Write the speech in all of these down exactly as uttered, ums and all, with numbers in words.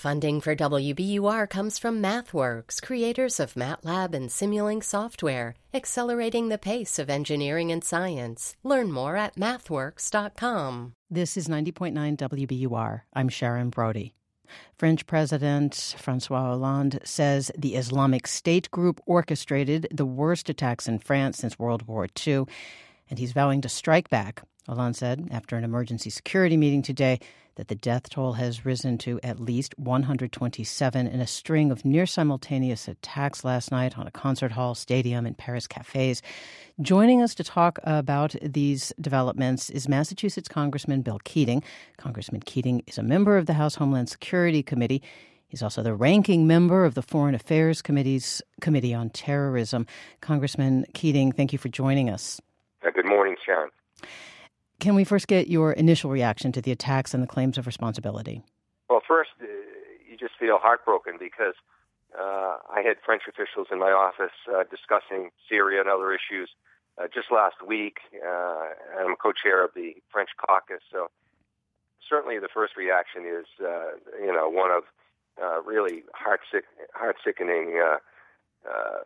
Funding for W B U R comes from MathWorks, creators of MATLAB and Simulink software, accelerating the pace of engineering and science. Learn more at mathworks dot com. This is ninety point nine W B U R. I'm Sharon Brody. French President François Hollande says the Islamic State group orchestrated the worst attacks in France since World War Two, and he's vowing to strike back. Hollande said after an emergency security meeting today that the death toll has risen to at least one hundred twenty-seven in a string of near-simultaneous attacks last night on a concert hall, stadium, and Paris cafes. Joining us to talk about these developments is Massachusetts Congressman Bill Keating. Congressman Keating is a member of the House Homeland Security Committee. He's also the ranking member of the Foreign Affairs Committee's Committee on Terrorism. Congressman Keating, thank you for joining us. Uh, good morning, Sharon. Can we first get your initial reaction to the attacks and the claims of responsibility? Well, first, uh, you just feel heartbroken because uh, I had French officials in my office uh, discussing Syria and other issues uh, just last week. Uh, I'm co-chair of the French caucus, so certainly the first reaction is, uh, you know, one of uh, really heart-sick, heart-sickening, uh, uh,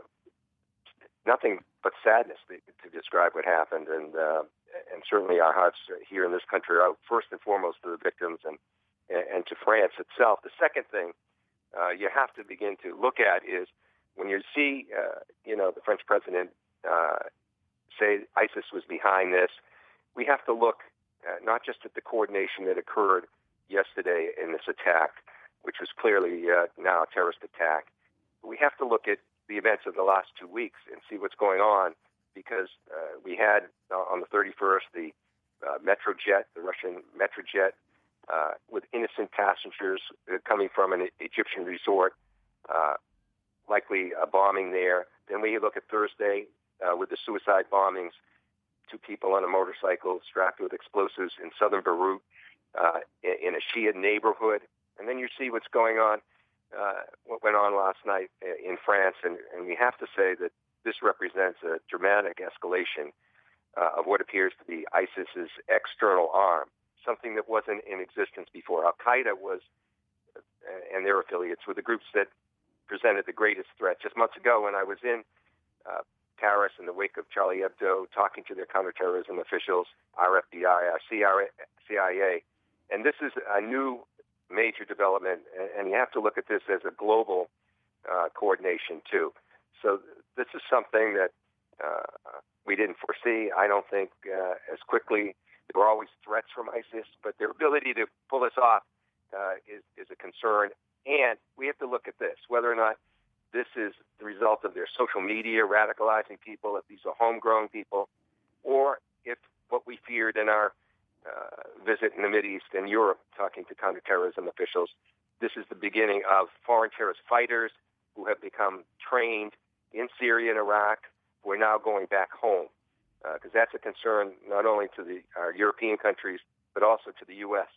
nothing but sadness to, to describe what happened, and uh, and certainly our hearts here in this country are out first and foremost to the victims and and to France itself. The second thing uh, you have to begin to look at is when you see, uh, you know, the French president uh, say ISIS was behind this, we have to look uh, not just at the coordination that occurred yesterday in this attack, which was clearly uh, now a terrorist attack, but we have to look at the events of the last two weeks and see what's going on, because uh, we had uh, on the thirty-first the uh, Metrojet, the Russian Metrojet, uh, with innocent passengers uh, coming from an Egyptian resort, uh, likely a bombing there. Then we look at Thursday uh, with the suicide bombings, two people on a motorcycle strapped with explosives in southern Beirut uh, in a Shia neighborhood. And then you see what's going on, uh, what went on last night in France. And, and we have to say that this represents a dramatic escalation uh, of what appears to be ISIS's external arm, something that wasn't in existence before. Al-Qaeda was, uh, and their affiliates, were the groups that presented the greatest threat. Just months ago when I was in uh, Paris in the wake of Charlie Hebdo, talking to their counterterrorism officials, our F B I, our C I A, and this is a new major development, and you have to look at this as a global uh, coordination too. So this is something that uh, we didn't foresee. I don't think uh, as quickly. There were always threats from ISIS, but their ability to pull this off uh, is, is a concern. And we have to look at this, whether or not this is the result of their social media radicalizing people, if these are homegrown people, or if what we feared in our uh, visit in the Mideast and Europe, talking to counterterrorism officials, this is the beginning of foreign terrorist fighters who have become trained in Syria and Iraq, who are now going back home, because uh, that's a concern not only to the our European countries, but also to the U S.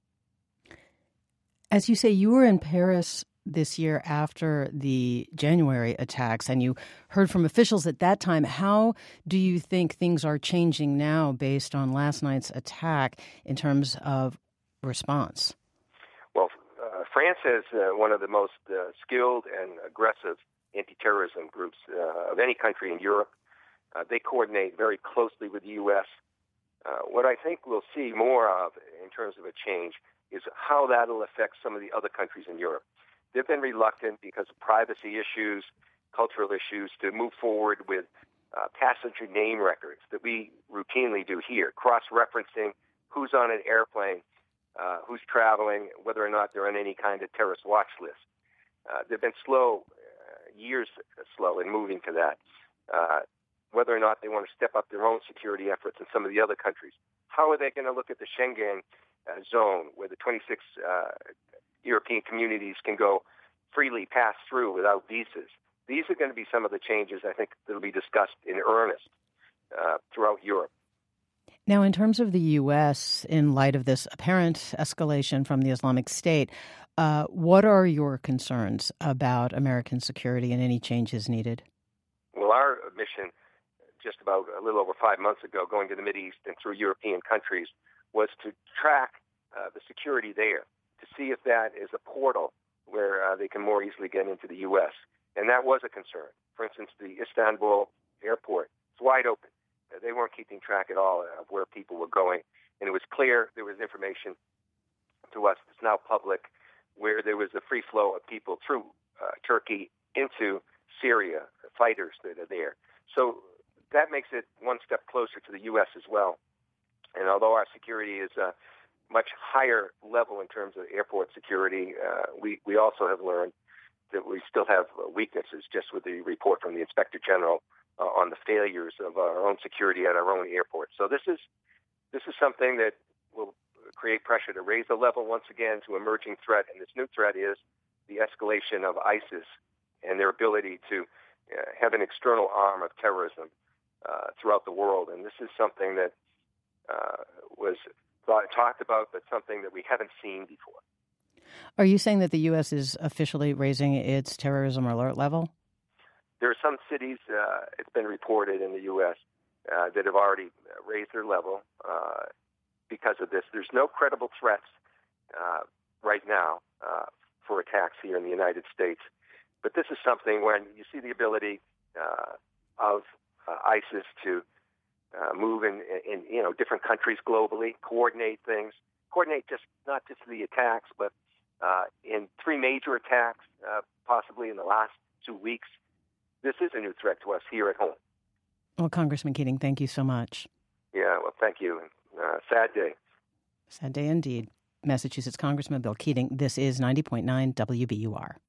As you say, you were in Paris this year after the January attacks, and you heard from officials at that time. How do you think things are changing now based on last night's attack in terms of response? Well, uh, France has uh, one of the most uh, skilled and aggressive anti-terrorism groups uh, of any country in Europe. Uh, they coordinate very closely with the U S. Uh, what I think we'll see more of in terms of a change is how that will affect some of the other countries in Europe. They've been reluctant because of privacy issues, cultural issues, to move forward with uh, passenger name records that we routinely do here, cross-referencing who's on an airplane, uh, who's traveling, whether or not they're on any kind of terrorist watch list. Uh, they've been slow, uh, years slow in moving to that. Uh, whether or not they want to step up their own security efforts in some of the other countries. How are they going to look at the Schengen uh, zone, where the twenty-six uh, European communities can go freely pass through without visas? These are going to be some of the changes, I think, that will be discussed in earnest uh, throughout Europe. Now, in terms of the U S, in light of this apparent escalation from the Islamic State, uh, what are your concerns about American security and any changes needed? Well, our mission just about a little over five months ago, going to the Mideast and through European countries, was to track uh, the security there, to see if that is a portal uh, they can more easily get into the U S. And that was a concern. For instance, the Istanbul airport, it's wide open. They weren't keeping track at all of where people were going. And it was clear there was information to us that's now public where there was a free flow of people through uh, Turkey into Syria, fighters that are there. So that makes it one step closer to the U S as well. And although our security is a much higher level in terms of airport security, uh, we, we also have learned that we still have weaknesses, just with the report from the Inspector General uh, on the failures of our own security at our own airport. So this is this is something that will create pressure to raise the level once again to emerging threat. And this new threat is the escalation of ISIS and their ability to uh, have an external arm of terrorism uh, throughout the world. And this is something that uh, was thought, talked about, but something that we haven't seen before. Are you saying that the U S is officially raising its terrorism alert level? There are some cities, uh, it's been reported in the U S, uh, that have already raised their level uh, because of this. There's no credible threats uh, right now uh, for attacks here in the United States. But this is something when you see the ability uh, of uh, ISIS to uh, move in, in you know different countries globally, coordinate things, coordinate just not just the attacks, but uh, in three major attacks, uh, possibly in the last two weeks. This is a new threat to us here at home. Well, Congressman Keating, thank you so much. Yeah, well, thank you. Uh, sad day. Sad day indeed. Massachusetts Congressman Bill Keating, this is ninety point nine W B U R.